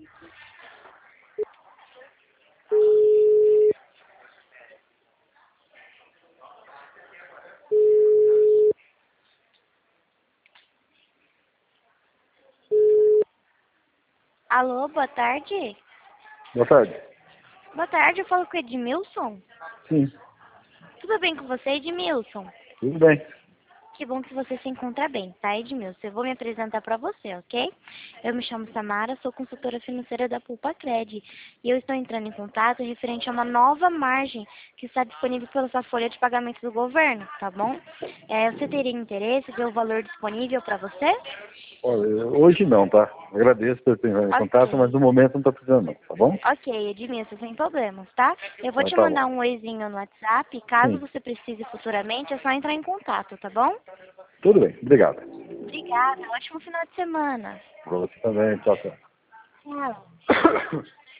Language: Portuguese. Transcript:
Alô, boa tarde. Boa tarde. Boa tarde, eu falo com o Edmilson. Sim, Tudo bem com você, Edmilson? tudo bem. Que bom que você se encontra bem, tá, Edmilson? Eu vou me apresentar para você, ok? Eu me chamo Samara, sou consultora financeira da Pulpacred e eu estou entrando em contato referente a uma nova margem que está disponível pela sua folha de pagamento do governo, tá bom? Você teria interesse de ver o valor disponível para você? Olha, hoje não, tá? Agradeço por ter entrado em contato, mas Ok. no momento não estou precisando não, tá bom? Ok, Edmilson, sem problemas, tá? Eu vou Então te tá mandar bom. um oizinho no WhatsApp, caso Sim, você precise futuramente, é só entrar em contato, tá bom? tudo bem. Obrigado. Obrigada, ótimo final de semana. Pra você também. Tchau, tchau. Tchau.